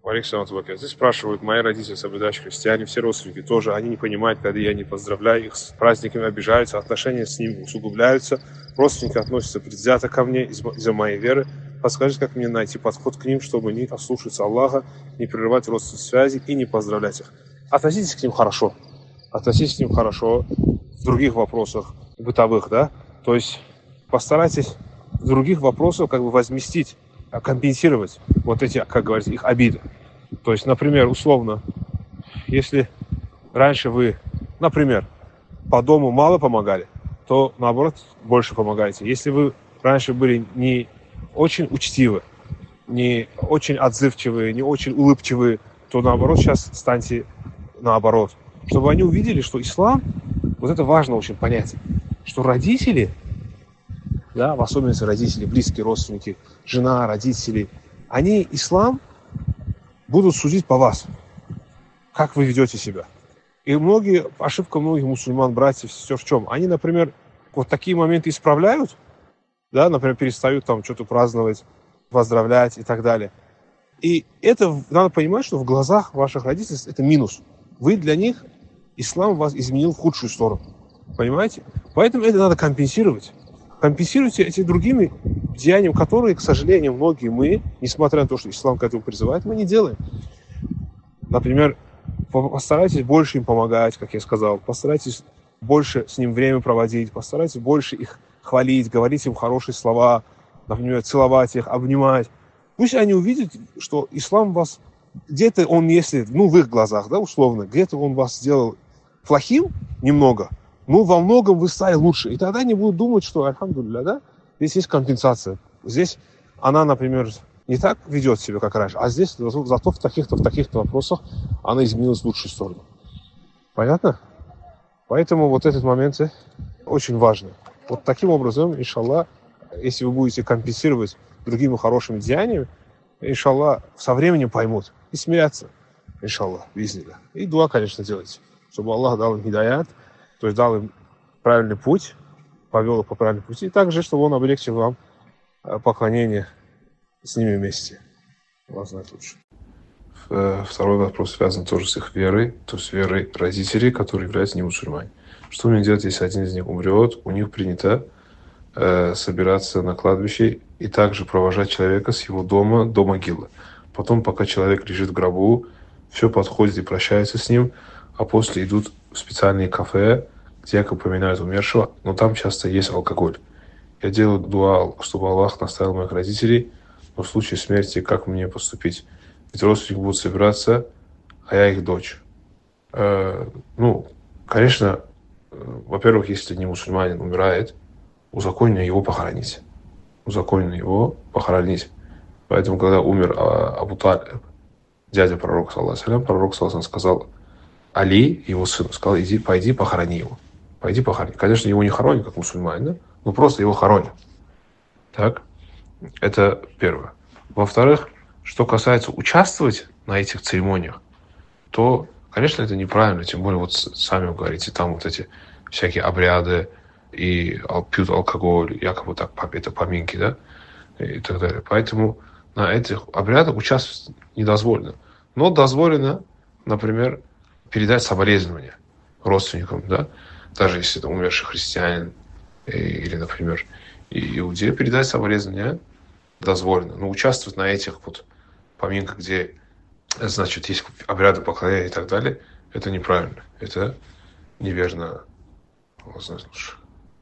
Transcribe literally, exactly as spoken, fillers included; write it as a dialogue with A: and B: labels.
A: Александр Табаков. Здесь спрашивают, мои родители, соблюдающие христиане, все родственники тоже, они не понимают, когда я не поздравляю их с праздниками, обижаются, отношения с ними усугубляются, родственники относятся предвзято ко мне из-за, из-за моей веры. Подскажите, как мне найти подход к ним, чтобы не ослушаться Аллаха, не прерывать родственные связи и не поздравлять их. Относитесь к ним хорошо. Относитесь к ним хорошо в других вопросах, бытовых, да. То есть постарайтесь в других вопросах как бы возместить, компенсировать вот эти, как говорится, их обиды. То есть, например, условно, если раньше вы, например, по дому мало помогали, то, наоборот, больше помогаете. Если вы раньше были не очень учтивы, не очень отзывчивые, не очень улыбчивые, то, наоборот, сейчас станьте наоборот. Чтобы они увидели, что ислам, вот это важно очень понять, что родители, да, в особенности родители, близкие родственники, жена, родители, они ислам будут судить по вас, как вы ведете себя. И многие, ошибка многих мусульман, братьев, сестер в чем? Они, например, вот такие моменты исправляют, да, например, перестают там что-то праздновать, поздравлять и так далее. И это, надо понимать, что в глазах ваших родителей это минус. Вы для них, ислам вас изменил в худшую сторону. Понимаете? Поэтому это надо компенсировать. Компенсируйте эти другими деяниями, которые, к сожалению, многие мы, несмотря на то, что ислам к этому призывает, мы не делаем. Например, постарайтесь больше им помогать, как я сказал, постарайтесь больше с ним время проводить, постарайтесь больше их хвалить, говорить им хорошие слова, например, целовать их, обнимать. Пусть они увидят, что ислам вас, где-то он, если, ну, в их глазах, да, условно, где-то он вас сделал плохим немного, ну, во многом вы стали лучше. И тогда они будут думать, что, альхамдулилля, да, здесь есть компенсация. Здесь она, например, не так ведет себя, как раньше, а здесь зато в таких-то, в таких-то вопросах она изменилась в лучшую сторону. Понятно? Поэтому вот этот момент очень важный. Вот таким образом, иншаллах, если вы будете компенсировать другими хорошими деяниями, иншаллах, со временем поймут и смирятся, иншаллах, бизнилля. И дуа, конечно, делайте, чтобы Аллах дал им хидаят, то есть дал им правильный путь, повел их по правильному пути, и также, чтобы он облегчил вам поклонение с ними вместе. Allah знает лучше.
B: Второй вопрос связан тоже с их верой, то есть верой родителей, которые являются не мусульмане. Что мне делать, если один из них умрет? У них принято э, собираться на кладбище и также провожать человека с его дома до могилы. Потом, пока человек лежит в гробу, все подходит и прощается с ним, а после идут в специальные кафе, где якобы поминают умершего, но там часто есть алкоголь. Я делаю дуа, чтобы Аллах наставил моих родителей, но в случае смерти как мне поступить? Ведь родственники будут собираться, а я их дочь. Э, ну, конечно, э, во-первых, если не мусульманин умирает, узаконено его похоронить. Узаконено его похоронить. Поэтому, когда умер а, Абу Талиб, дядя пророка, саллаллаху, пророк саллаллаху сказал Али, его сыну, сказал, иди, пойди похорони его. Пойди похорони. Конечно, его не хоронят, как мусульманин, да? Но просто его хоронят. Так? Это первое. Во-вторых, что касается участвовать на этих церемониях, то, конечно, это неправильно. Тем более, вот сами вы говорите, там вот эти всякие обряды и пьют алкоголь, якобы так, это поминки, да, и так далее. Поэтому на этих обрядах участвовать не дозволено. Но дозволено, например, передать соболезнования родственникам, да, даже если это умерший христианин или, например, иудей, передать соболезнования дозволено. Но участвовать на этих вот поминках, где, значит, есть обряды поклонения и так далее, это неправильно. Это неверно. Allah знает лучше.